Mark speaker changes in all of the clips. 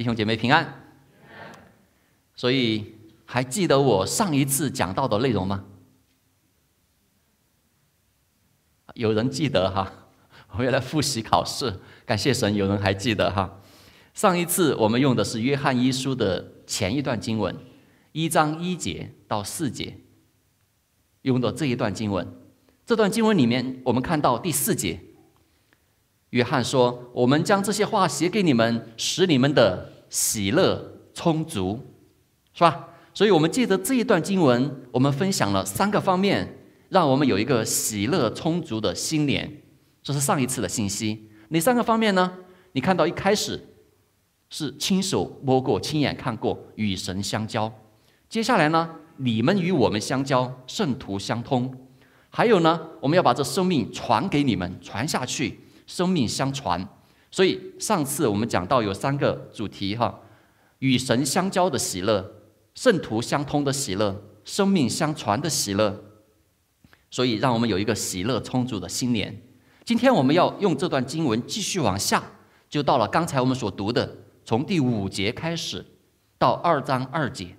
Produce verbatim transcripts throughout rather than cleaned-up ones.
Speaker 1: 兄姐妹平安。所以还记得我上一次讲到的内容吗？有人记得哈？我要来复习考试，感谢神，有人还记得哈。上一次我们用的是约翰一书的前一段经文，一章一节到四节，用的这一段经文。这段经文里面，我们看到第四节，约翰说：“我们将这些话写给你们，使你们的喜乐充足。”是吧？所以我们借着这一段经文，我们分享了三个方面，让我们有一个喜乐充足的新年。这是上一次的信息。哪三个方面呢？你看到一开始是亲手摸过、亲眼看过，与神相交。接下来呢，你们与我们相交，圣徒相通。还有呢，我们要把这生命传给你们，传下去，生命相传。所以上次我们讲到有三个主题哈：与神相交的喜乐，圣徒相通的喜乐，生命相传的喜乐。所以让我们有一个喜乐充足的新年。今天我们要用这段经文继续往下，就到了刚才我们所读的，从第五节开始到二章二节。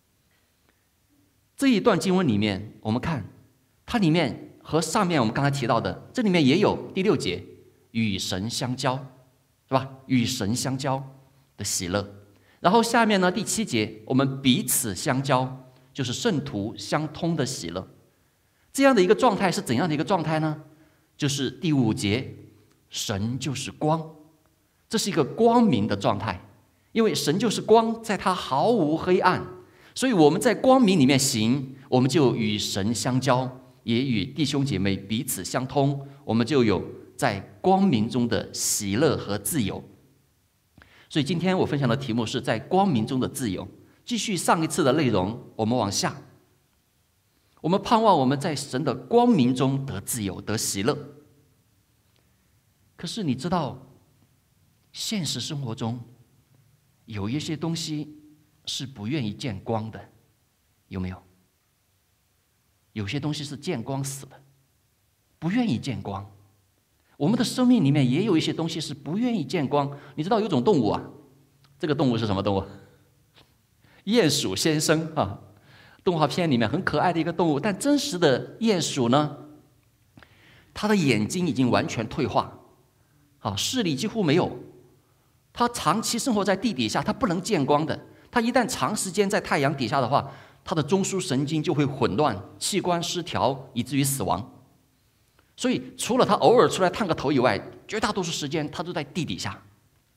Speaker 1: 这一段经文里面，我们看它里面和上面我们刚才提到的，这里面也有第六节与神相交，是吧？与神相交的喜乐。然后下面呢，第七节我们彼此相交，就是圣徒相通的喜乐。这样的一个状态是怎样的一个状态呢？就是第五节，神就是光，这是一个光明的状态，因为神就是光，在它毫无黑暗，所以我们在光明里面行，我们就与神相交，也与弟兄姐妹彼此相通，我们就有在光明中的喜乐和自由。所以今天我分享的题目是在光明中的自由。继续上一次的内容，我们往下，我们盼望我们在神的光明中得自由，得喜乐。可是你知道，现实生活中有一些东西是不愿意见光的，有没有？有些东西是见光死的，不愿意见光。我们的生命里面也有一些东西是不愿意见光。你知道有种动物啊，这个动物是什么动物？鼹鼠先生啊，动画片里面很可爱的一个动物，但真实的鼹鼠呢，它的眼睛已经完全退化，啊，视力几乎没有。它长期生活在地底下，它不能见光的。它一旦长时间在太阳底下的话，它的中枢神经就会混乱，器官失调，以至于死亡。所以除了它偶尔出来探个头以外，绝大多数时间它都在地底下。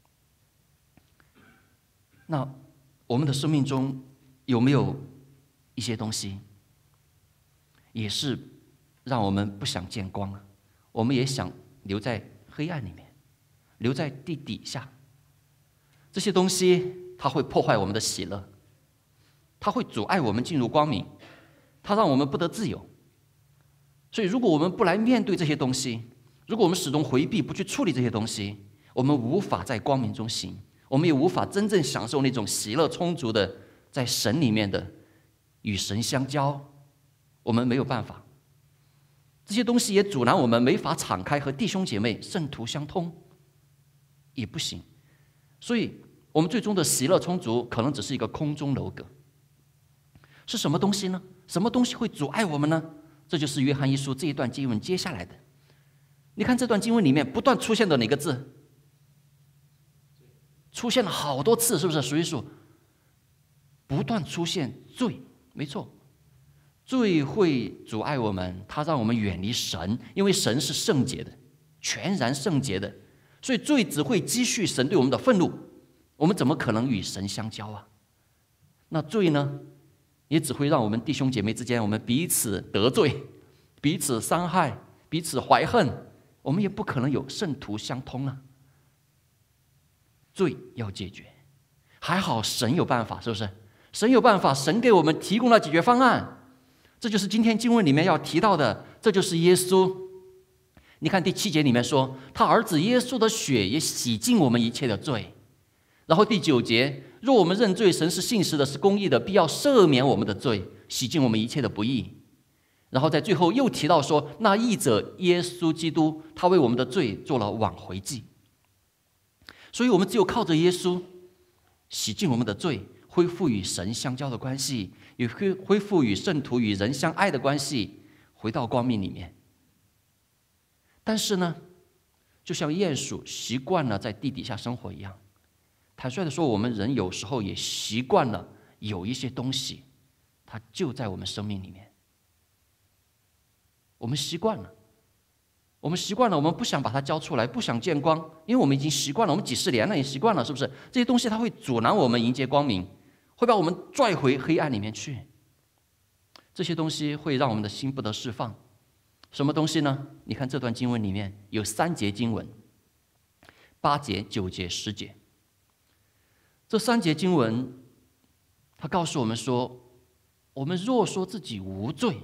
Speaker 1: 那我们的生命中有没有一些东西也是让我们不想见光啊？我们也想留在黑暗里面，留在地底下。这些东西它会破坏我们的喜乐，它会阻碍我们进入光明，它让我们不得自由。所以如果我们不来面对这些东西，如果我们始终回避，不去处理这些东西，我们无法在光明中行，我们也无法真正享受那种喜乐充足的在神里面的与神相交。我们没有办法，这些东西也阻拦我们没法敞开和弟兄姐妹圣徒相通，也不行。所以我们最终的喜乐充足可能只是一个空中楼阁。是什么东西呢？什么东西会阻碍我们呢？这就是约翰一书这一段经文接下来的。你看这段经文里面不断出现的哪个字？出现了好多次，是不是？数一数，不断出现罪，没错。罪会阻碍我们，它让我们远离神，因为神是圣洁的，全然圣洁的，所以罪只会积蓄神对我们的愤怒，我们怎么可能与神相交啊？那罪呢，也只会让我们弟兄姐妹之间，我们彼此得罪，彼此伤害，彼此怀恨，我们也不可能有圣徒相通啊。罪要解决，还好神有办法，是不是？神有办法，神给我们提供了解决方案，这就是今天经文里面要提到的，这就是耶稣。你看第七节里面说，他儿子耶稣的血也洗净我们一切的罪。然后第九节，若我们认罪，神是信实的，是公义的，必要赦免我们的罪，洗净我们一切的不义。然后在最后又提到说，那义者耶稣基督，他为我们的罪做了挽回祭。所以我们只有靠着耶稣， 洗净我们的罪，恢复与神相交的关系，也恢恢复与圣徒与人相爱的关系，回到光明里面。但是呢，就像鼹鼠习惯了在地底下生活一样，坦率的说，我们人有时候也习惯了有一些东西，它就在我们生命里面。我们习惯了，我们习惯了，我们不想把它交出来，不想见光，因为我们已经习惯了，我们几十年了也习惯了，是不是？这些东西它会阻拦我们迎接光明，会把我们拽回黑暗里面去。这些东西会让我们的心不得释放。什么东西呢？你看这段经文里面有三节经文，八节、九节、十节。这三节经文，它告诉我们说，我们若说自己无罪，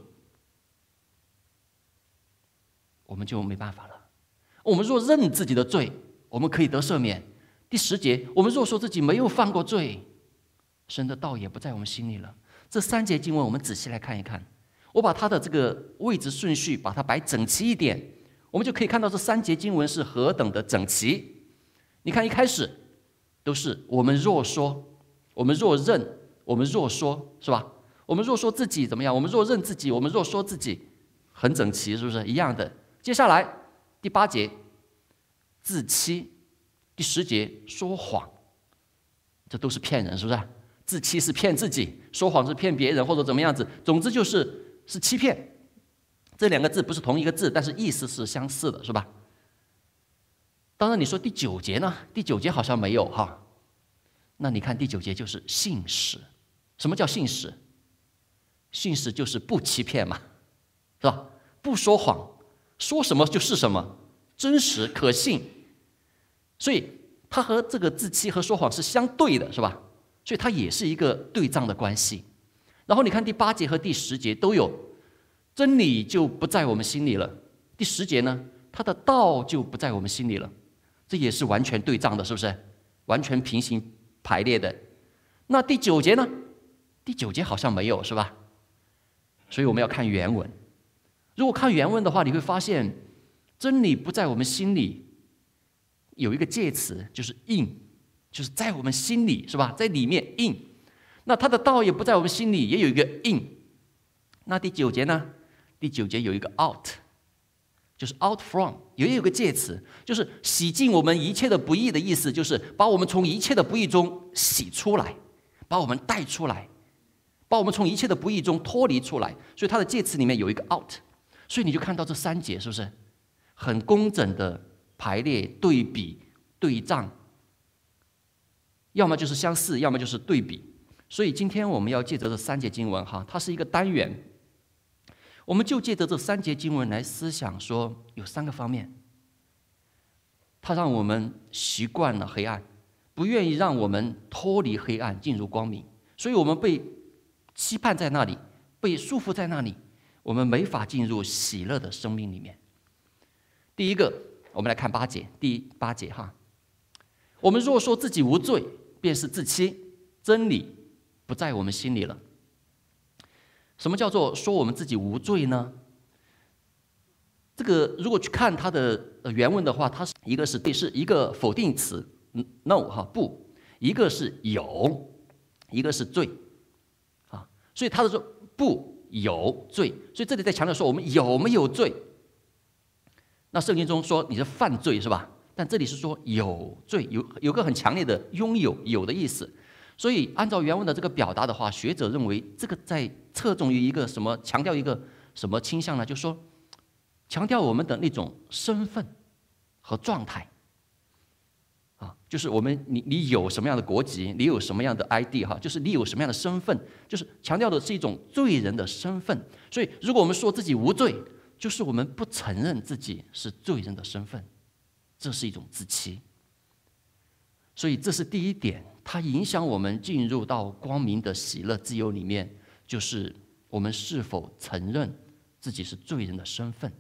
Speaker 1: 我们就没办法了。我们若认自己的罪，我们可以得赦免。第十节，我们若说自己没有犯过罪，神的道也不在我们心里了。这三节经文我们仔细来看一看，我把它的这个位置顺序把它摆整齐一点，我们就可以看到这三节经文是何等的整齐。你看一开始都是我们若说，我们若认，我们若说，是吧？我们若说自己怎么样？我们若认自己，我们若说自己，很整齐，是不是一样的？接下来第八节自欺，第十节说谎，这都是骗人，是不是？自欺是骗自己，说谎是骗别人，或者怎么样子，总之就是是欺骗。这两个字不是同一个字，但是意思是相似的，是吧？当然你说第九节呢？第九节好像没有哈。那你看第九节就是信实。什么叫信实？信实就是不欺骗嘛，是吧？不说谎，说什么就是什么，真实可信。所以它和这个自欺和说谎是相对的，是吧？所以它也是一个对仗的关系。然后你看第八节和第十节都有，真理就不在我们心里了。第十节呢，它的道就不在我们心里了，这也是完全对仗的，是不是？完全平行排列的。那第九节呢？第九节好像没有，是吧？所以我们要看原文。如果看原文的话，你会发现真理不在我们心里，有一个介词就是 in， 就是在我们心里，是吧？在里面 in。那他的道也不在我们心里，也有一个 in。那第九节呢？第九节有一个 out， 就是 out from， 也有一个介词，就是洗净我们一切的不义的意思，就是把我们从一切的不义中洗出来，把我们带出来，把我们从一切的不义中脱离出来。所以它的介词里面有一个 out。所以你就看到这三节是不是很工整的排列、对比、对仗，要么就是相似，要么就是对比。所以今天我们要借着这三节经文哈，它是一个单元，我们就借着这三节经文来思想说，有三个方面，它让我们习惯了黑暗，不愿意让我们脱离黑暗进入光明，所以我们被期盼在那里，被束缚在那里，我们没法进入喜乐的生命里面。第一个，我们来看八节，第八节哈，我们若说自己无罪，便是自欺，真理不在我们心里了。什么叫做说我们自己无罪呢？这个如果去看它的原文的话，它是一个是是一个否定词 no 哈不，一个是有，一个是罪啊，所以他的说不有罪，所以这里在强调说我们有没有罪。那圣经中说你是犯罪是吧？但这里是说有罪，有有个很强烈的拥有有的意思。所以按照原文的这个表达的话，学者认为这个在侧重于一个什么，强调一个什么倾向呢？就是说强调我们的那种身份和状态啊，就是我们你你有什么样的国籍，你有什么样的 I D 哈，就是你有什么样的身份，就是强调的是一种罪人的身份。所以如果我们说自己无罪，就是我们不承认自己是罪人的身份，这是一种自欺。所以这是第一点，它影响我们进入到光明的喜乐自由里面，就是我们是否承认自己是罪人的身份。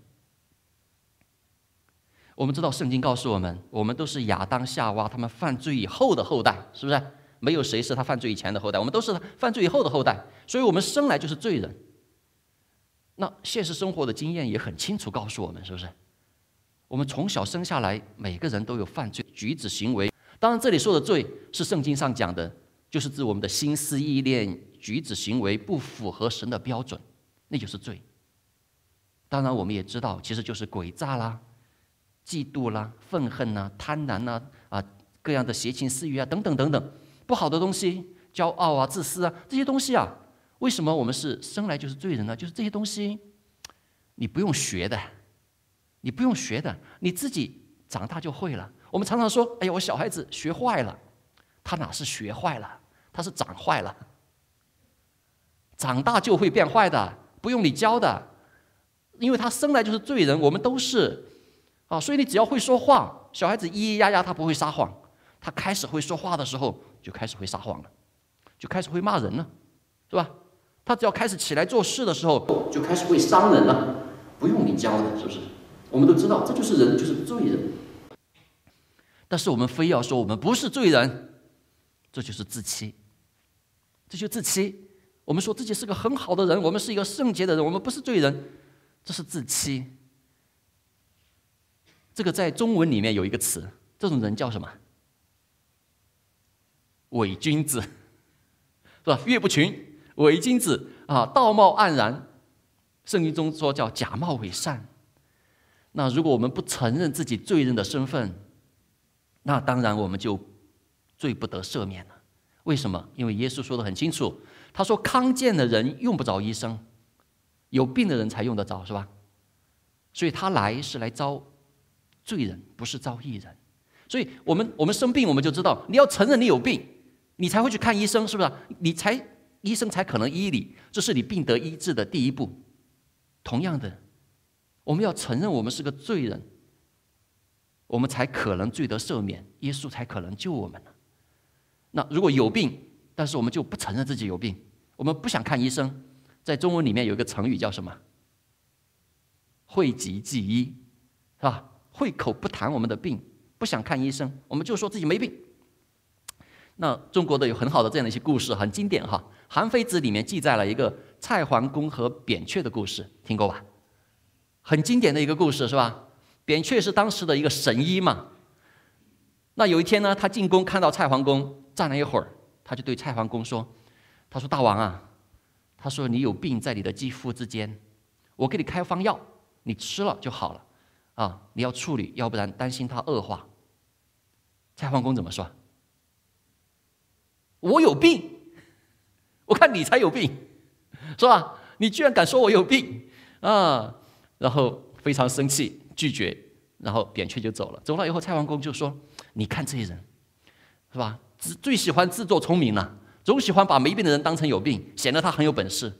Speaker 1: 我们知道圣经告诉我们，我们都是亚当夏娃他们犯罪以后的后代，是不是？没有谁是他犯罪以前的后代，我们都是他犯罪以后的后代，所以我们生来就是罪人。那现实生活的经验也很清楚告诉我们，是不是？我们从小生下来，每个人都有犯罪举止行为， 当然，这里说的罪是圣经上讲的，就是指我们的心思意念、举止行为不符合神的标准，那就是罪。当然，我们也知道，其实就是诡诈啦、嫉妒啦、愤恨啦、贪婪啦啊，各样的邪情私欲啊，等等等等，不好的东西，骄傲啊、自私啊，这些东西啊，为什么我们是生来就是罪人呢？就是这些东西，你不用学的，你不用学的，你自己长大就会了。我们常常说：“哎呀，我小孩子学坏了。”他哪是学坏了？他是长坏了。长大就会变坏的，不用你教的，因为他生来就是罪人，我们都是啊。所以你只要会说话，小孩子咿咿呀呀，他不会撒谎。他开始会说话的时候，就开始会撒谎了，就开始会骂人了，是吧？他只要开始起来做事的时候，就开始会伤人了，不用你教的，是不是？我们都知道，这就是人，就是罪人。但是我们非要说我们不是罪人，这就是自欺，这就是自欺。我们说自己是个很好的人，我们是一个圣洁的人，我们不是罪人，这是自欺。这个在中文里面有一个词，这种人叫什么？伪君子，是吧？岳不群，伪君子啊，道貌岸然。圣经中说叫假冒伪善。那如果我们不承认自己罪人的身份，那当然我们就罪不得赦免了。为什么？因为耶稣说得很清楚，他说康健的人用不着医生，有病的人才用得着，是吧？所以他来是来招罪人，不是招义人。所以我们我们生病，我们就知道你要承认你有病，你才会去看医生，是不是？你才医生才可能医你，这是你病得医治的第一步。同样的，我们要承认我们是个罪人，我们才可能罪得赦免，耶稣才可能救我们。那如果有病，但是我们就不承认自己有病，我们不想看医生，在中文里面有一个成语叫什么？讳疾忌医，是吧？讳口不谈我们的病，不想看医生，我们就说自己没病。那中国的有很好的这样的一些故事，很经典哈。《韩非子》里面记载了一个蔡桓公和扁鹊的故事，听过吧？很经典的一个故事，是吧？扁鹊是当时的一个神医嘛。那有一天呢，他进宫看到蔡桓公站了一会儿，他就对蔡桓公说：“他说大王啊，他说你有病在你的肌肤之间，我给你开方药，你吃了就好了啊，你要处理，要不然担心它恶化。”蔡桓公怎么说？我有病，我看你才有病，是吧？你居然敢说我有病啊！然后非常生气，拒绝，然后扁鹊就走了。走了以后，蔡桓公就说：“你看这些人，是吧？最喜欢自作聪明了，总喜欢把没病的人当成有病，显得他很有本事。”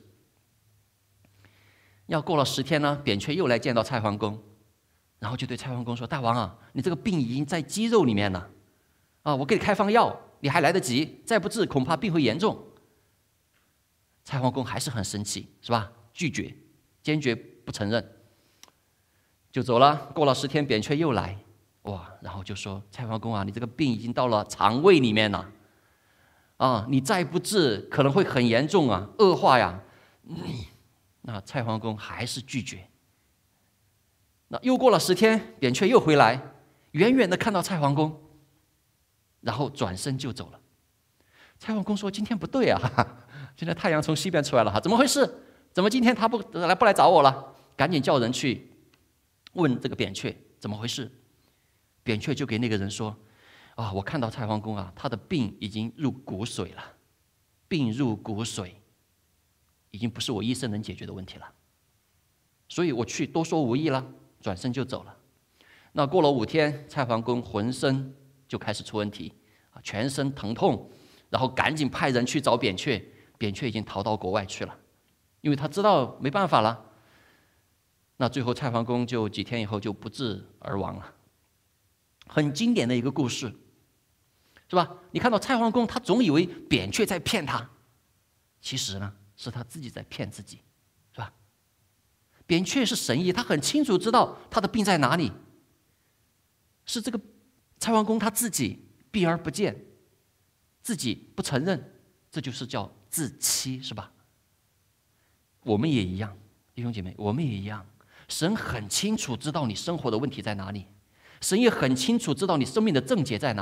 Speaker 1: 要过了十天呢，扁鹊又来见到蔡桓公，然后就对蔡桓公说：“大王啊，你这个病已经在肌肉里面了，啊，我给你开方药，你还来得及，再不治恐怕病会严重。”蔡桓公还是很生气，是吧？拒绝，坚决不承认，就走了。过了十天，扁鹊又来，哇，然后就说：“蔡桓公啊，你这个病已经到了肠胃里面了，啊，你再不治可能会很严重啊，恶化呀。嗯”那蔡桓公还是拒绝。那又过了十天，扁鹊又回来，远远的看到蔡桓公，然后转身就走了。蔡桓公说：“今天不对啊，哈哈，今天太阳从西边出来了哈，怎么回事？怎么今天他不来不来找我了？”赶紧叫人去问这个扁鹊怎么回事。扁鹊就给那个人说：“啊，我看到蔡桓公啊，他的病已经入骨髓了，病入骨髓，已经不是我医生能解决的问题了，所以我去多说无益了，转身就走了。”那过了五天，蔡桓公浑身就开始出问题啊，全身疼痛，然后赶紧派人去找扁鹊，扁鹊已经逃到国外去了，因为他知道没办法了。那最后蔡桓公就几天以后就不治而亡了。很经典的一个故事，是吧？你看到蔡桓公，他总以为扁鹊在骗他，其实呢是他自己在骗自己，是吧？扁鹊是神医，他很清楚知道他的病在哪里，是这个蔡桓公他自己避而不见，自己不承认，这就是叫自欺，是吧？我们也一样，弟兄姐妹，我们也一样。神很清楚知道你生活的问题在哪里，神也很清楚知道你生命的症结在哪里，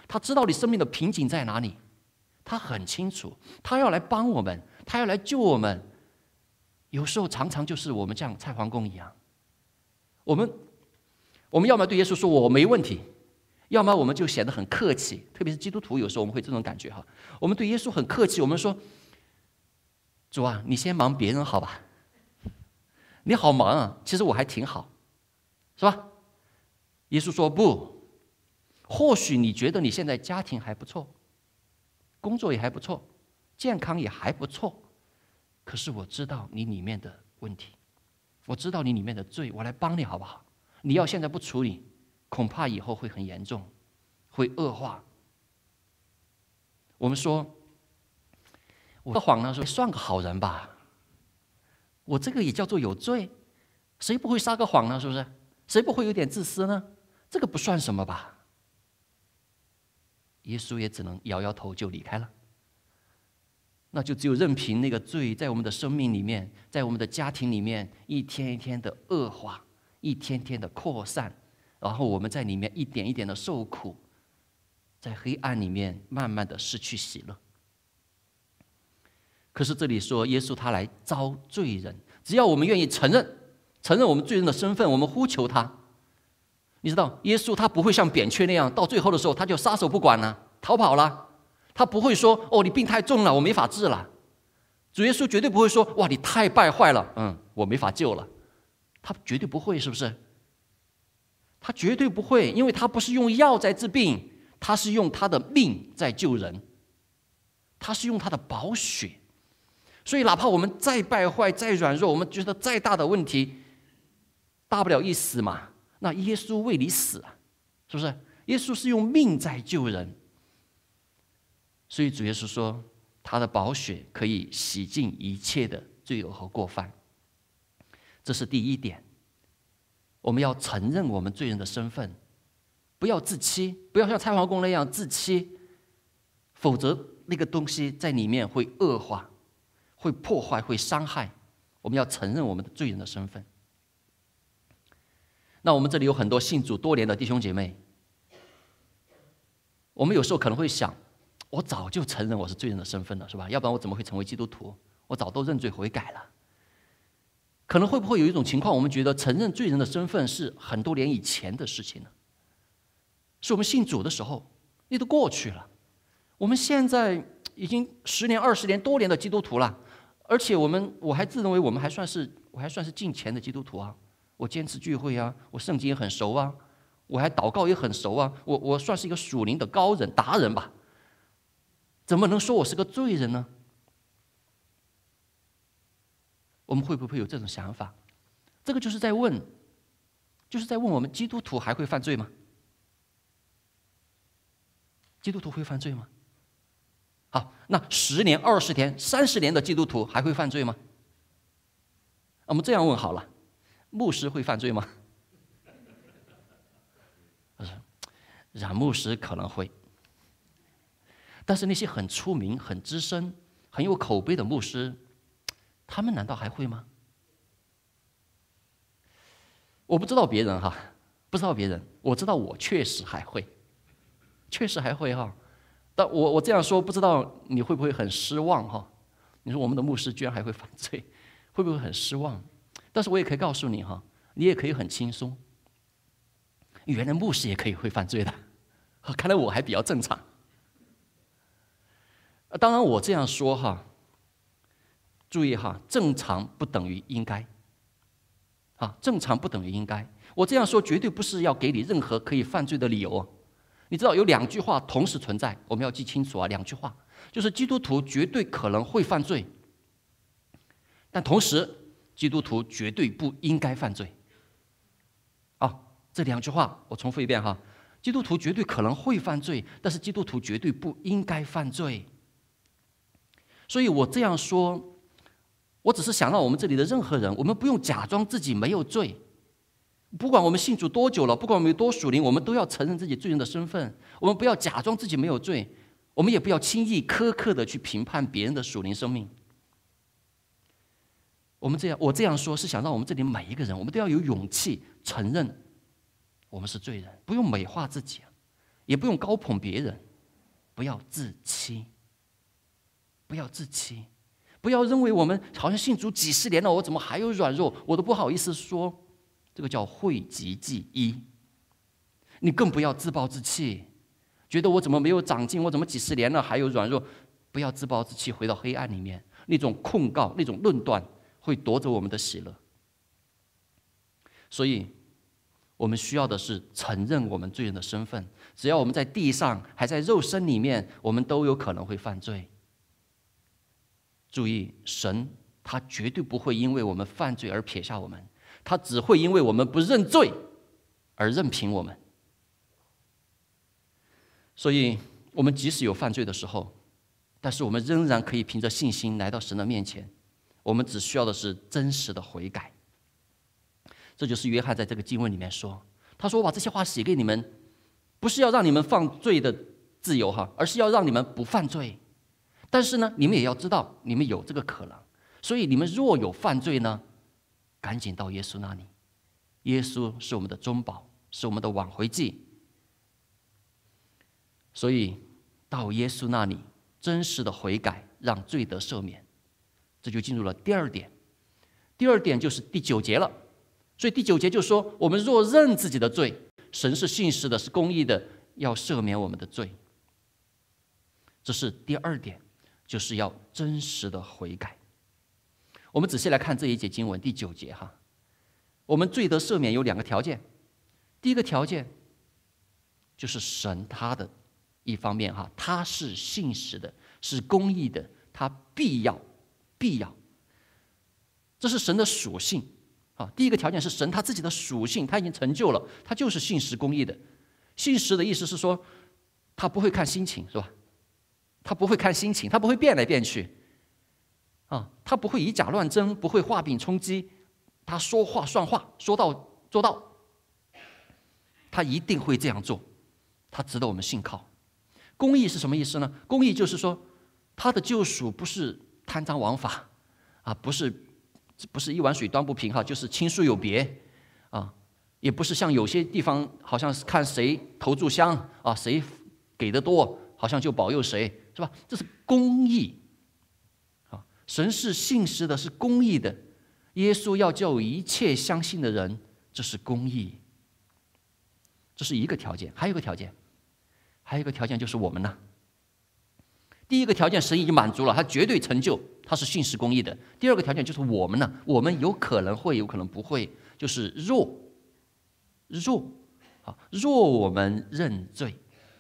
Speaker 1: 他知道你生命的瓶颈在哪里，他很清楚，他要来帮我们，他要来救我们。有时候常常就是我们像蔡桓公一样，我们我们要么对耶稣说我没问题，要么我们就显得很客气，特别是基督徒有时候我们会这种感觉哈，我们对耶稣很客气，我们说主啊，你先忙别人好吧，你好忙啊，其实我还挺好，是吧？耶稣说不，或许你觉得你现在家庭还不错，工作也还不错，健康也还不错，可是我知道你里面的问题，我知道你里面的罪，我来帮你好不好？你要现在不处理，恐怕以后会很严重，会恶化。我们说，我谎呢说算个好人吧，我这个也叫做有罪，谁不会撒个谎呢？是不是？谁不会有点自私呢？这个不算什么吧？耶稣也只能摇摇头就离开了。那就只有任凭那个罪在我们的生命里面，在我们的家庭里面一天一天的恶化，一天天的扩散，然后我们在里面一点一点的受苦，在黑暗里面慢慢的失去喜乐。可是这里说耶稣他来招罪人，只要我们愿意承认承认我们罪人的身份，我们呼求他。你知道耶稣他不会像扁鹊那样，到最后的时候他就撒手不管了，逃跑了。他不会说哦，你病太重了，我没法治了。主耶稣绝对不会说哇，你太败坏了，嗯，我没法救了。他绝对不会，是不是？他绝对不会，因为他不是用药在治病，他是用他的命在救人，他是用他的宝血。所以哪怕我们再败坏再软弱，我们觉得再大的问题，大不了一死嘛，那耶稣为你死啊，是不是？耶稣是用命在救人。所以主耶稣说他的宝血可以洗净一切的罪恶和过犯。这是第一点，我们要承认我们罪人的身份，不要自欺，不要像蔡桓公那样自欺，否则那个东西在里面会恶化，会破坏，会伤害。我们要承认我们的罪人的身份。那我们这里有很多信主多年的弟兄姐妹，我们有时候可能会想，我早就承认我是罪人的身份了，是吧？要不然我怎么会成为基督徒？我早都认罪悔改了。可能会不会有一种情况，我们觉得承认罪人的身份是很多年以前的事情呢？是我们信主的时候，那都过去了。我们现在已经十年、二十年、多年的基督徒了，而且我们我还自认为我们还算是我还算是敬虔的基督徒啊，我坚持聚会啊，我圣经也很熟啊，我还祷告也很熟啊，我我算是一个属灵的高人达人吧。怎么能说我是个罪人呢？我们会不会有这种想法？这个就是在问，就是在问我们基督徒还会犯罪吗？基督徒会犯罪吗？好，那十年、二十年、三十年的基督徒还会犯罪吗？我们这样问好了，牧师会犯罪吗？冉牧师可能会。但是那些很出名、很资深、很有口碑的牧师，他们难道还会吗？我不知道别人哈，不知道别人，我知道我确实还会，确实还会哈。但我我这样说，不知道你会不会很失望哈？你说我们的牧师居然还会犯罪，会不会很失望？但是我也可以告诉你哈，你也可以很轻松。原来牧师也可以会犯罪的，看来我还比较正常。当然我这样说哈，注意哈，正常不等于应该，啊，正常不等于应该。我这样说绝对不是要给你任何可以犯罪的理由哦。你知道有两句话同时存在，我们要记清楚啊。两句话就是基督徒绝对可能会犯罪，但同时基督徒绝对不应该犯罪。啊，这两句话我重复一遍哈，基督徒绝对可能会犯罪，但是基督徒绝对不应该犯罪。所以我这样说，我只是想让我们这里的任何人，我们不用假装自己没有罪。不管我们信主多久了，不管我们有多属灵，我们都要承认自己罪人的身份。我们不要假装自己没有罪，我们也不要轻易苛刻的去评判别人的属灵生命。我们这样，我这样说是想让我们这里每一个人，我们都要有勇气承认我们是罪人，不用美化自己， 也不用高捧别人，不要自欺，不要自欺，不要认为我们好像信主几十年了，我怎么还有软弱，我都不好意思说，这个叫讳疾忌医。你更不要自暴自弃，觉得我怎么没有长进，我怎么几十年了还有软弱，不要自暴自弃，回到黑暗里面，那种控告，那种论断会夺走我们的喜乐。所以我们需要的是承认我们罪人的身份，只要我们在地上还在肉身里面，我们都有可能会犯罪。注意，神他绝对不会因为我们犯罪而撇下我们，他只会因为我们不认罪而任凭我们。所以我们即使有犯罪的时候，但是我们仍然可以凭着信心来到神的面前，我们只需要的是真实的悔改。这就是约翰在这个经文里面说，他说我把这些话写给你们，不是要让你们犯罪的自由哈，而是要让你们不犯罪。但是呢，你们也要知道你们有这个可能，所以你们若有犯罪呢，赶紧到耶稣那里，耶稣是我们的中保，是我们的挽回祭。所以到耶稣那里真实的悔改，让罪得赦免，这就进入了第二点。第二点就是第九节了。所以第九节就说，我们若认自己的罪，神是信实的，是公义的，要赦免我们的罪。这是第二点，就是要真实的悔改。我们仔细来看这一节经文第九节哈，我们罪得赦免有两个条件。第一个条件就是神他的一方面哈，他是信实的，是公义的，他必要必要，这是神的属性啊。第一个条件是神他自己的属性，他已经成就了，他就是信实公义的。信实的意思是说，他不会看心情，是吧？他不会看心情，他不会变来变去啊，他不会以假乱真，不会画饼充饥，他说话算话，说到做到，他一定会这样做，他值得我们信靠。公义是什么意思呢？公义就是说，他的救赎不是贪赃枉法啊，不是不是一碗水端不平哈，就是亲疏有别啊，也不是像有些地方好像是看谁投注香啊，谁给的多，好像就保佑谁，是吧？这是公义啊，神是信实的，是公义的。耶稣要叫一切相信的人，这是公义。这是一个条件，还有一个条件。还有一个条件就是我们呢。第一个条件神已经满足了，他绝对成就，他是信实公义的。第二个条件就是我们呢，我们有可能会，有可能不会，就是若若啊，若我们认罪，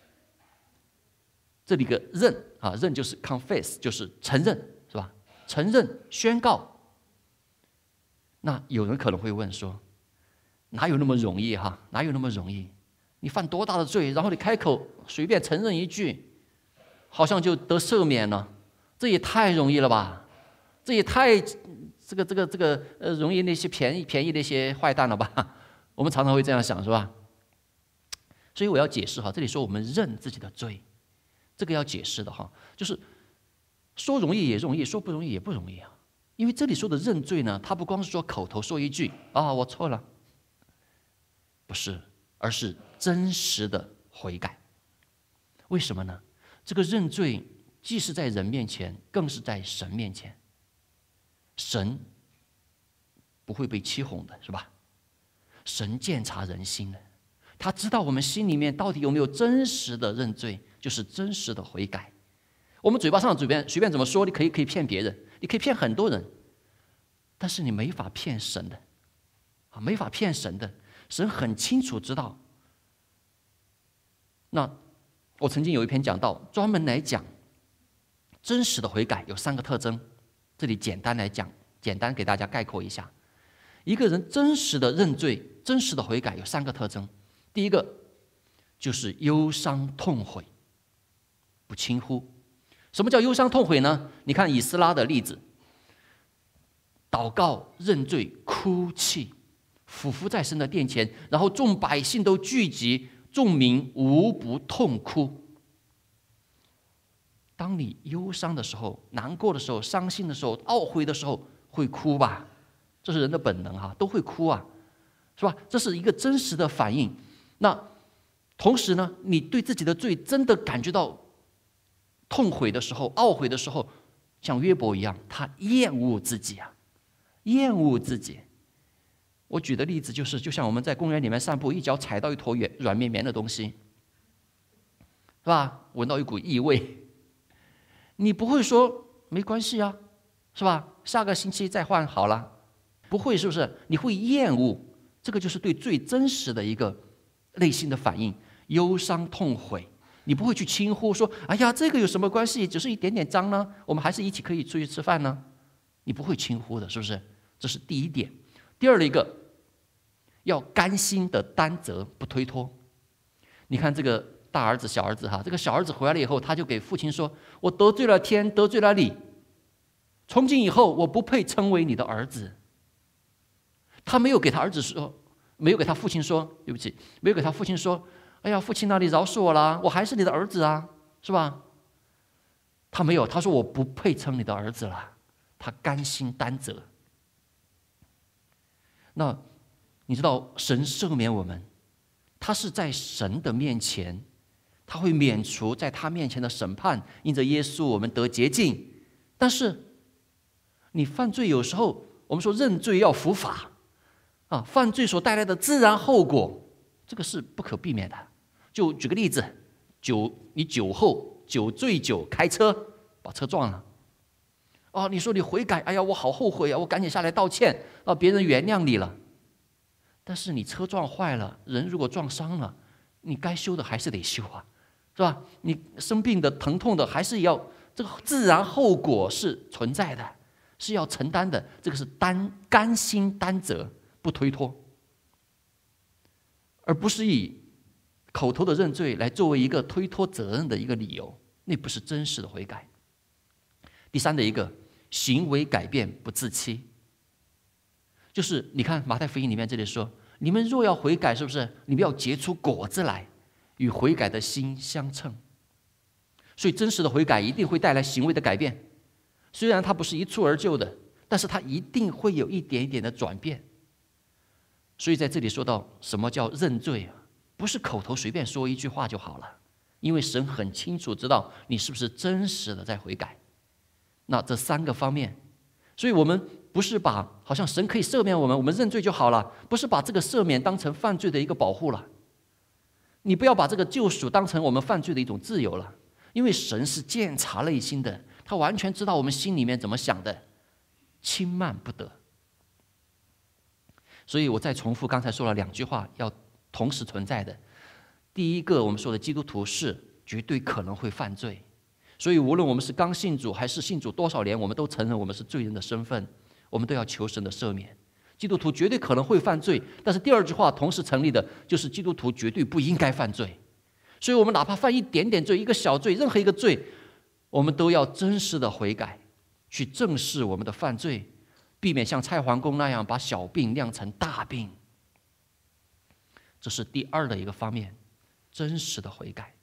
Speaker 1: 这里个认啊，认就是 confess， 就是承认，是吧？承认宣告。那有人可能会问说，哪有那么容易哈？哪有那么容易？你犯多大的罪，然后你开口随便承认一句，好像就得赦免了，这也太容易了吧？这也太这个这个这个呃容易那些便宜便宜那些坏蛋了吧？我们常常会这样想，是吧？所以我要解释哈，这里说我们认自己的罪，这个要解释的哈，就是说容易也容易，说不容易也不容易啊。因为这里说的认罪呢，它不光是说口头说一句啊我错了，不是，而是真实的悔改。为什么呢？这个认罪既是在人面前，更是在神面前。神不会被欺哄的，是吧？神鉴察人心的，他知道我们心里面到底有没有真实的认罪，就是真实的悔改。我们嘴巴上随便随便怎么说，你可以可以骗别人，你可以骗很多人，但是你没法骗神的啊，没法骗神的。神很清楚知道。那我曾经有一篇讲道，专门来讲真实的悔改有三个特征，这里简单来讲，简单给大家概括一下。一个人真实的认罪、真实的悔改有三个特征。第一个就是忧伤痛悔，不轻忽。什么叫忧伤痛悔呢？你看以斯拉的例子，祷告、认罪、哭泣，俯伏在神的殿前，然后众百姓都聚集，众民无不痛哭。当你忧伤的时候、难过的时候、伤心的时候、懊悔的时候，会哭吧？这是人的本能哈，都会哭啊，是吧？这是一个真实的反应。那同时呢，你对自己的罪真的感觉到痛悔的时候、懊悔的时候，像约伯一样，他厌恶自己啊，厌恶自己。我举的例子就是，就像我们在公园里面散步，一脚踩到一坨软软绵绵的东西，是吧？闻到一股异味，你不会说没关系啊，是吧？下个星期再换好了，不会，是不是？你会厌恶，这个就是对最真实的一个内心的反应，忧伤痛悔。你不会去轻忽说，哎呀，这个有什么关系？只是一点点脏呢，我们还是一起可以出去吃饭呢。你不会轻忽的，是不是？这是第一点。第二的一个，要甘心的担责，不推脱。你看这个大儿子、小儿子哈，这个小儿子回来了以后，他就给父亲说：“我得罪了天，得罪了你，从今以后我不配称为你的儿子。”他没有给他儿子说，没有给他父亲说，对不起，没有给他父亲说：“哎呀，父亲啊，你饶恕我啦，我还是你的儿子啊，是吧？”他没有，他说：“我不配称你的儿子了。”他甘心担责。那你知道神赦免我们，他是在神的面前，他会免除在他面前的审判，因着耶稣我们得洁净。但是你犯罪有时候我们说认罪要伏法啊，犯罪所带来的自然后果，这个是不可避免的。就举个例子，酒你酒后酒醉酒开车把车撞了，哦，你说你悔改，哎呀，我好后悔啊，我赶紧下来道歉啊，别人原谅你了。但是你车撞坏了，人如果撞伤了，你该修的还是得修啊，是吧？你生病的、疼痛的，还是要这个自然后果是存在的，是要承担的。这个是担甘心担责，不推脱，而不是以口头的认罪来作为一个推脱责任的一个理由，那不是真实的悔改。第三的一个，行为改变不自欺。就是你看马太福音里面这里说，你们若要悔改，是不是你们要结出果子来，与悔改的心相称。所以真实的悔改一定会带来行为的改变，虽然它不是一蹴而就的，但是它一定会有一点一点的转变。所以在这里说到什么叫认罪啊，不是口头随便说一句话就好了，因为神很清楚知道你是不是真实的在悔改。那这三个方面，所以我们不是把好像神可以赦免我们，我们认罪就好了，不是把这个赦免当成犯罪的一个保护了。你不要把这个救赎当成我们犯罪的一种自由了，因为神是鉴察内心的，他完全知道我们心里面怎么想的，轻慢不得。所以我再重复刚才说了两句话，要同时存在的。第一个，我们说的基督徒是绝对可能会犯罪，所以无论我们是刚信主还是信主多少年，我们都承认我们是罪人的身份，我们都要求神的赦免。基督徒绝对可能会犯罪，但是第二句话同时成立的就是基督徒绝对不应该犯罪。所以我们哪怕犯一点点罪，一个小罪，任何一个罪，我们都要真实的悔改，去正视我们的犯罪，避免像蔡桓公那样把小病酿成大病。这是第二的一个方面，真实的悔改。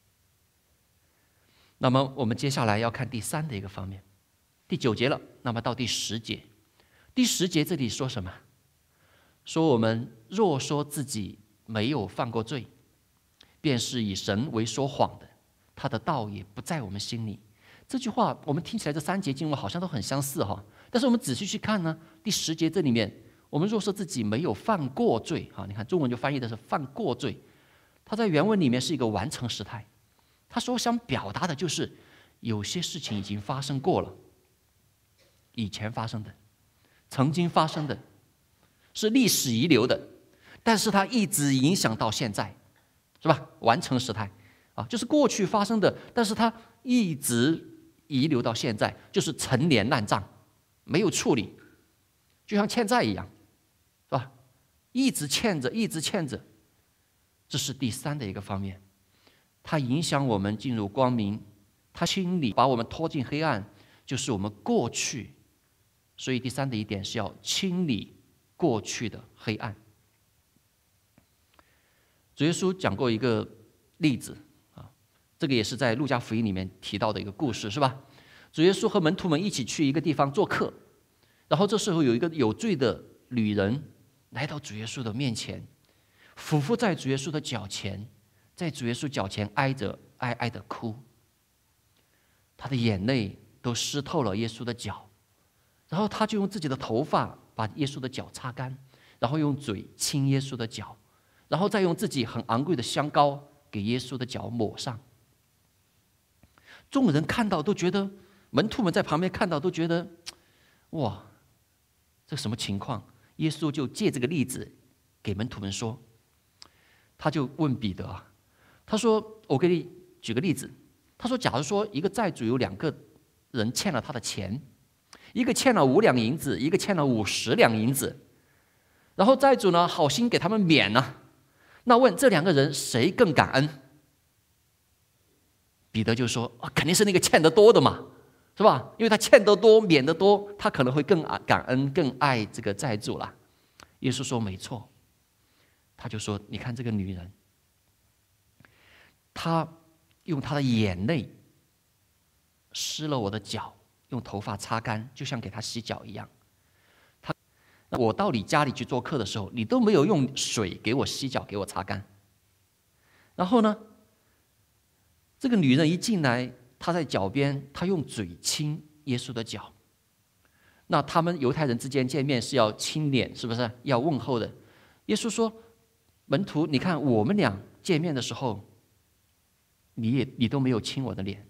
Speaker 1: 那么我们接下来要看第三的一个方面，第九节了。那么到第十节，第十节这里说什么？说我们若说自己没有犯过罪，便是以神为说谎的，他的道也不在我们心里。这句话我们听起来这三节经文好像都很相似哈，但是我们仔细去看呢，第十节这里面，我们若说自己没有犯过罪，哈，你看中文就翻译的是犯过罪，它在原文里面是一个完成时态。他所想表达的就是有些事情已经发生过了，以前发生的，曾经发生的，是历史遗留的，但是它一直影响到现在，是吧？完成时态啊，就是过去发生的，但是它一直遗留到现在，就是陈年烂账，没有处理，就像欠债一样，是吧？一直欠着，一直欠着，这是第三的一个方面。它影响我们进入光明，它清理把我们拖进黑暗，就是我们过去。所以第三的一点是要清理过去的黑暗。主耶稣讲过一个例子啊，这个也是在路加福音里面提到的一个故事，是吧？主耶稣和门徒们一起去一个地方做客，然后这时候有一个有罪的女人来到主耶稣的面前，俯伏在主耶稣的脚前， 在主耶稣脚前挨着哀哀的哭，他的眼泪都湿透了耶稣的脚，然后他就用自己的头发把耶稣的脚擦干，然后用嘴亲耶稣的脚，然后再用自己很昂贵的香膏给耶稣的脚抹上。众人看到都觉得，门徒们在旁边看到都觉得，哇，这什么情况？耶稣就借这个例子给门徒们说，他就问彼得啊，他说：“我给你举个例子，他说，假如说一个债主有两个人欠了他的钱，一个欠了五两银子，一个欠了五十两银子，然后债主呢好心给他们免了，那问这两个人谁更感恩？”彼得就说：“啊，肯定是那个欠得多的嘛，是吧？因为他欠得多，免得多，他可能会更感恩、更爱这个债主啦。”耶稣说：“没错。”他就说：“你看这个女人，她用她的眼泪湿了我的脚，用头发擦干，就像给她洗脚一样。她，我到你家里去做客的时候，你都没有用水给我洗脚，给我擦干。然后呢？”这个女人一进来，她在脚边，她用嘴亲耶稣的脚。那他们犹太人之间见面是要亲脸，是不是要问候的？耶稣说：“门徒，你看我们俩见面的时候，你也你都没有亲我的脸。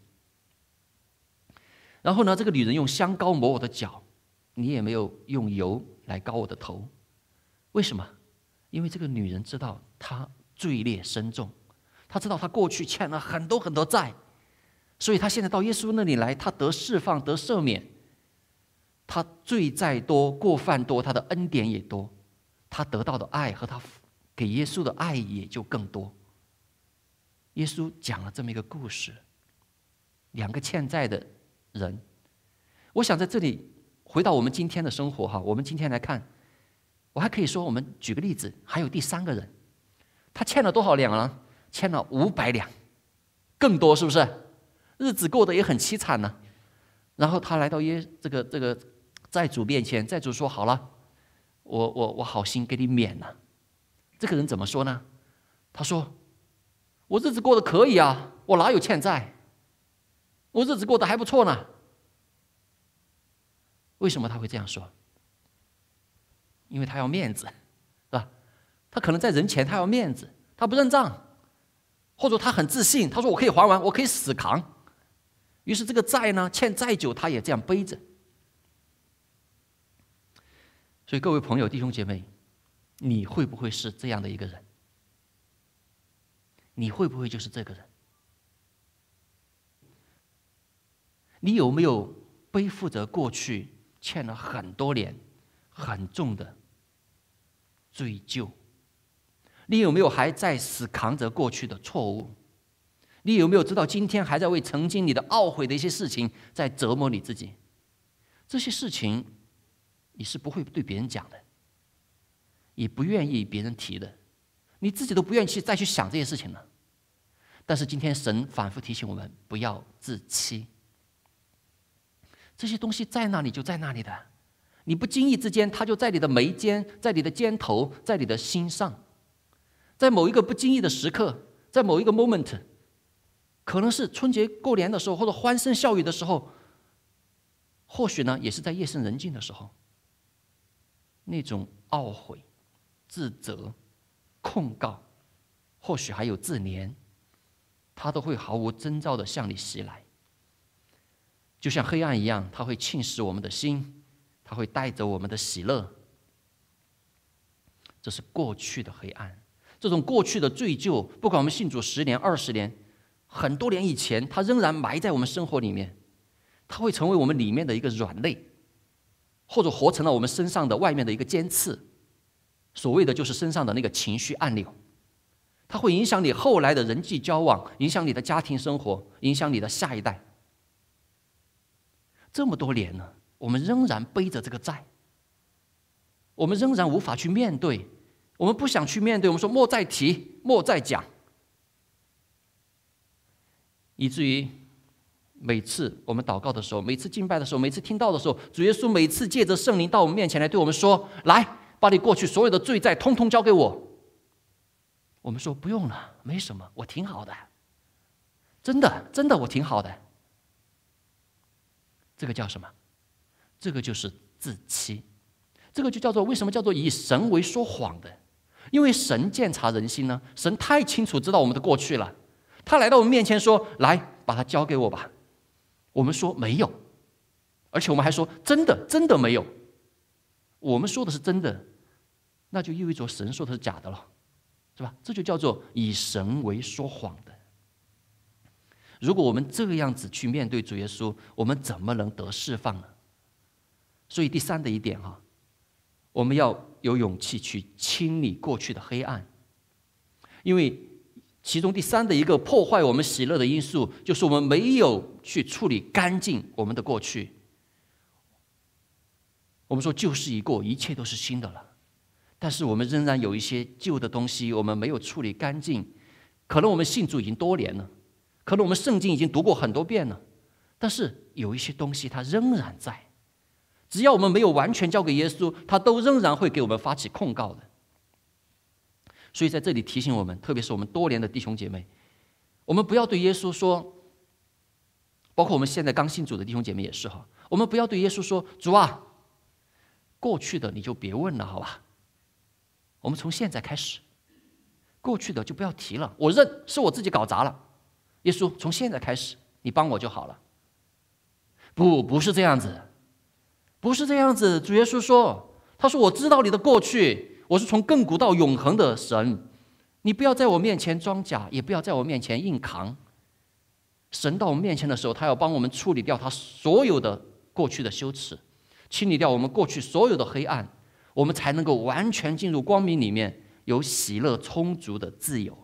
Speaker 1: 然后呢，这个女人用香膏抹我的脚，你也没有用油来膏我的头。为什么？因为这个女人知道她罪孽深重。”他知道他过去欠了很多很多债，所以他现在到耶稣那里来，他得释放，得赦免。他罪债多，过犯多，他的恩典也多，他得到的爱和他给耶稣的爱也就更多。耶稣讲了这么一个故事，两个欠债的人。我想在这里回到我们今天的生活哈，我们今天来看，我还可以说，我们举个例子，还有第三个人，他欠了多少两呢？欠了五百两，更多，是不是？日子过得也很凄惨呢、啊。然后他来到耶这个这个债主面前，债主说：“好了，我我我好心给你免了。”这个人怎么说呢？他说：“我日子过得可以啊，我哪有欠债？我日子过得还不错呢。”为什么他会这样说？因为他要面子，是吧？他可能在人前他要面子，他不认账。或者他很自信，他说我可以还完，我可以死扛。于是这个债呢，欠再久他也这样背着。所以各位朋友弟兄姐妹，你会不会是这样的一个人？你会不会就是这个人？你有没有背负着过去欠了很多年很重的罪疚？你有没有还在死扛着过去的错误？你有没有知道今天还在为曾经你的懊悔的一些事情在折磨你自己？这些事情你是不会对别人讲的，也不愿意别人提的，你自己都不愿意去再去想这些事情了。但是今天神反复提醒我们不要自欺，这些东西在那里就在那里的，你不经意之间它就在你的眉间，在你的肩头，在你的心上。在某一个不经意的时刻，在某一个 moment， 可能是春节过年的时候，或者欢声笑语的时候，或许呢也是在夜深人静的时候，那种懊悔、自责、控告，或许还有自怜，它都会毫无征兆地向你袭来，就像黑暗一样，它会侵蚀我们的心，它会带走我们的喜乐。这是过去的黑暗。这种过去的罪疚，不管我们信主十年、二十年，很多年以前，它仍然埋在我们生活里面，它会成为我们里面的一个软肋，或者活成了我们身上的外面的一个尖刺。所谓的就是身上的那个情绪按钮，它会影响你后来的人际交往，影响你的家庭生活，影响你的下一代。这么多年了，我们仍然背着这个债，我们仍然无法去面对。我们不想去面对，我们说莫再提，莫再讲，以至于每次我们祷告的时候，每次敬拜的时候，每次听到的时候，主耶稣每次借着圣灵到我们面前来对我们说：“来，把你过去所有的罪债通通交给我。” 我们说不用了，没什么，我挺好的，真的真的我挺好的。这个叫什么？这个就是自欺。这个就叫做，为什么叫做以神为说谎的？因为神鉴察人心呢，神太清楚知道我们的过去了。他来到我们面前说：“来，把它交给我吧。”我们说没有，而且我们还说真的真的没有。我们说的是真的，那就意味着神说的是假的了，是吧？这就叫做以神为说谎的。如果我们这个样子去面对主耶稣，我们怎么能得释放呢？所以第三的一点哈，我们要有勇气去清理过去的黑暗，因为其中第三的一个破坏我们喜乐的因素，就是我们没有去处理干净我们的过去。我们说旧事已过，一切都是新的了，但是我们仍然有一些旧的东西我们没有处理干净。可能我们信主已经多年了，可能我们圣经已经读过很多遍了，但是有一些东西它仍然在，只要我们没有完全交给耶稣，他都仍然会给我们发起控告的。所以在这里提醒我们，特别是我们多年的弟兄姐妹，我们不要对耶稣说，包括我们现在刚信主的弟兄姐妹也是哈，我们不要对耶稣说：“主啊，过去的你就别问了，好吧？我们从现在开始，过去的就不要提了，我认是我自己搞砸了。耶稣，从现在开始，你帮我就好了。”不，不是这样子，不是这样子。主耶稣说：“他说我知道你的过去。”我是从亘古到永恒的神，你不要在我面前装假，也不要在我面前硬扛。神到我们面前的时候，他要帮我们处理掉他所有的过去的羞耻，清理掉我们过去所有的黑暗，我们才能够完全进入光明里面，有喜乐充足的自由。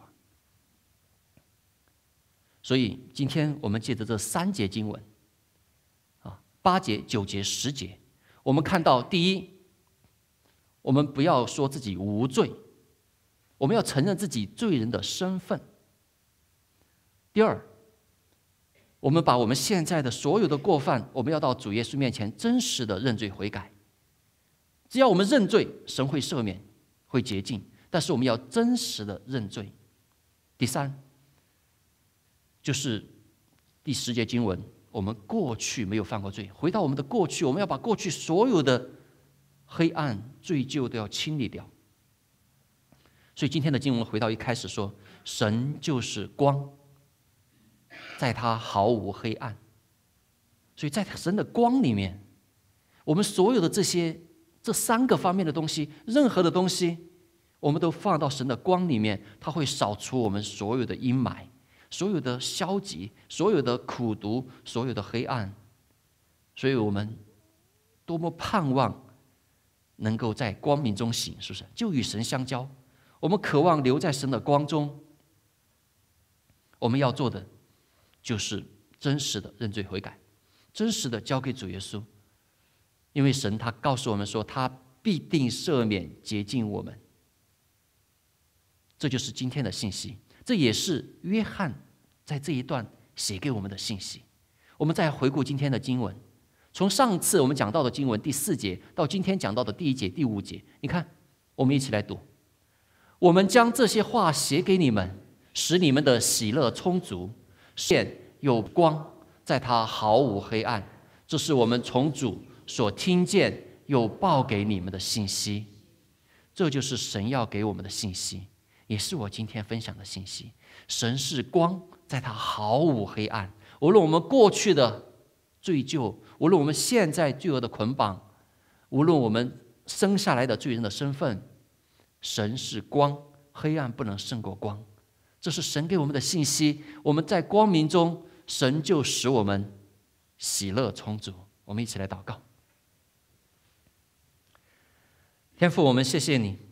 Speaker 1: 所以今天我们借着这三节经文啊，八节、九节、十节，我们看到第一，我们不要说自己无罪，我们要承认自己罪人的身份。第二，我们把我们现在的所有的过犯，我们要到主耶稣面前真实的认罪悔改。只要我们认罪，神会赦免，会洁净，但是我们要真实的认罪。第三，就是第十节经文，我们过去没有犯过罪，回到我们的过去，我们要把过去所有的黑暗罪疚都要清理掉。所以今天的经文回到一开始说，神就是光，在他毫无黑暗。所以在神的光里面，我们所有的这些这三个方面的东西，任何的东西我们都放到神的光里面，它会扫除我们所有的阴霾，所有的消极，所有的苦毒，所有的黑暗。所以我们多么盼望能够在光明中行，是不是？就与神相交，我们渴望留在神的光中。我们要做的就是真实的认罪悔改，真实的交给主耶稣，因为神他告诉我们说，他必定赦免洁净我们。这就是今天的信息，这也是约翰在这一段写给我们的信息。我们再回顾今天的经文，从上次我们讲到的经文第四节到今天讲到的第一节、第五节，你看，我们一起来读。我们将这些话写给你们，使你们的喜乐充足，现有光，在它毫无黑暗。这是我们从主所听见又报给你们的信息。这就是神要给我们的信息，也是我今天分享的信息。神是光，在它毫无黑暗。无论我们过去的罪疚，无论我们现在罪恶的捆绑，无论我们生下来的罪人的身份，神是光，黑暗不能胜过光。这是神给我们的信息。我们在光明中，神就使我们喜乐充足。我们一起来祷告。天父，我们谢谢你，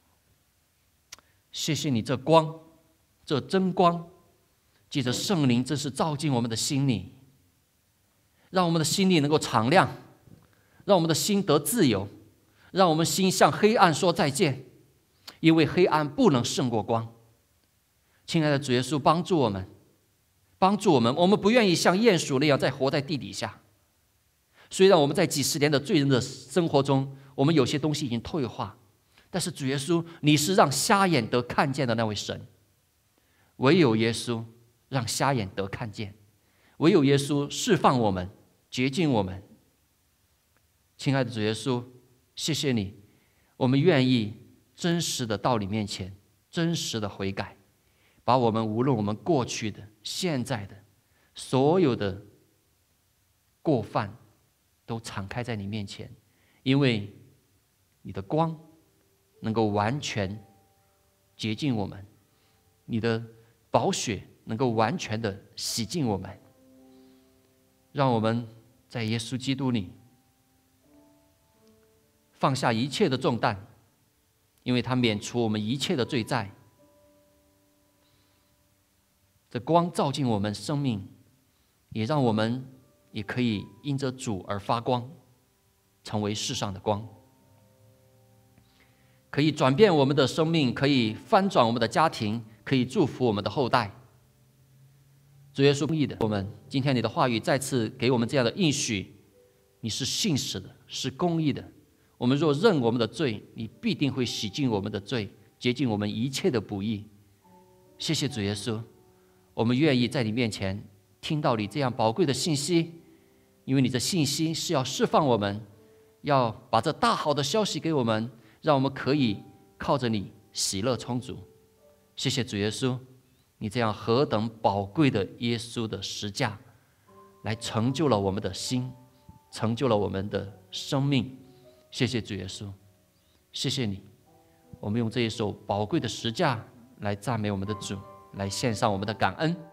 Speaker 1: 谢谢你这光，这真光，借着圣灵真是照进我们的心里，让我们的心里能够敞亮，让我们的心得自由，让我们心向黑暗说再见，因为黑暗不能胜过光。亲爱的主耶稣，帮助我们，帮助我们，我们不愿意像鼹鼠那样再活在地底下。虽然我们在几十年的罪人的生活中，我们有些东西已经退化， 但是主耶稣，你是让瞎眼得看见的那位神，唯有耶稣让瞎眼得看见，唯有耶稣释放我们，洁净我们。亲爱的主耶稣，谢谢你，我们愿意真实的到你面前，真实的悔改，把我们无论我们过去的、现在的所有的过犯都敞开在你面前，因为你的光能够完全洁净我们，你的宝血能够完全的洗净我们，让我们在耶稣基督里放下一切的重担，因为他免除我们一切的罪债。这光照进我们生命，也让我们也可以因着主而发光，成为世上的光，可以转变我们的生命，可以翻转我们的家庭，可以祝福我们的后代。主耶稣公义的，我们今天你的话语再次给我们这样的应许，你是信实的，是公义的。我们若认我们的罪，你必定会洗净我们的罪，洁净我们一切的不义。谢谢主耶稣，我们愿意在你面前听到你这样宝贵的信息，因为你的信息是要释放我们，要把这大好的消息给我们，让我们可以靠着你喜乐充足。谢谢主耶稣，你这样何等宝贵的耶稣的十架，来成就了我们的心，成就了我们的生命。谢谢主耶稣，谢谢你，我们用这一首宝贵的十架来赞美我们的主，来献上我们的感恩。